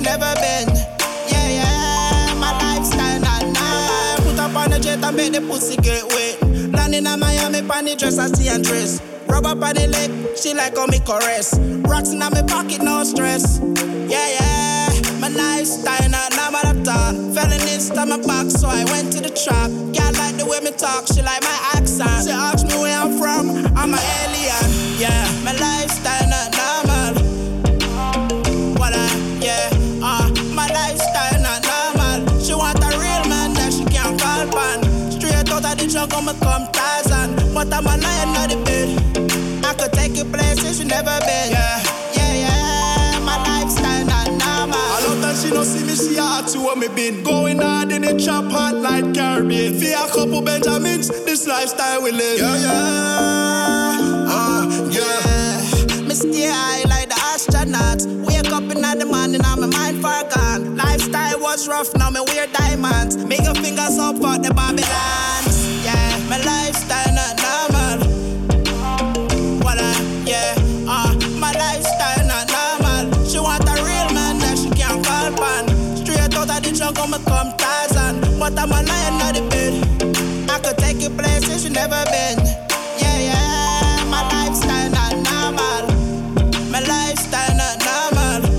never been. Yeah, yeah, my lifestyle not normal. Put up on the jet and make the pussy get wet. Landing in Miami, pan the dress, I see and dress. Rub up on the leg, she like how me caress. Rocks in my pocket, no stress. Yeah, yeah, my lifestyle not normal at all. Felonies to my back, so I went to the trap. Girl like the way me talk, she like my accent. She asked me where I'm from, I'm an alien. Yeah, my lifestyle not normal. My lifestyle not normal. She want a real man that she can't call pan. Straight out of the jungle, me come Tarzan. But I'm a lion on the bed. I could take you places you never been. Yeah, yeah, yeah. My lifestyle not normal. I love that she don't see me, she asked where me been. Going hard in the trap hot like Caribbean. For a couple Benjamins, this lifestyle we live. Yeah, yeah. Yeah. Me stay high like the astronauts. Wake up in the morning and my mind far gone. Lifestyle was rough, now me wear diamonds. Make your fingers up for the Babylons. Yeah, my lifestyle not normal. My lifestyle not normal. She want a real man that she can't call pan. Straight out of the jungle, me come Tarzan. But I'm a lion on the bed. I could take you places you never been. Yeah, yeah, my lifestyle not normal. My lifestyle not normal.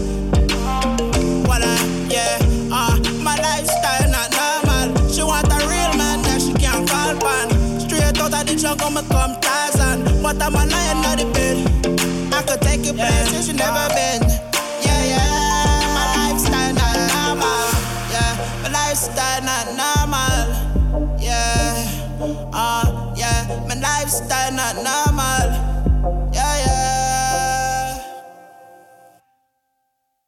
My lifestyle not normal. She want a real man that she can't call pan. Straight out of the jungle, me come Tarzan. But I'm a lion on the bed. I could take you places you never been. Yeah, yeah, my lifestyle not normal. Yeah, my lifestyle not normal. Yeah, my lifestyle not normal.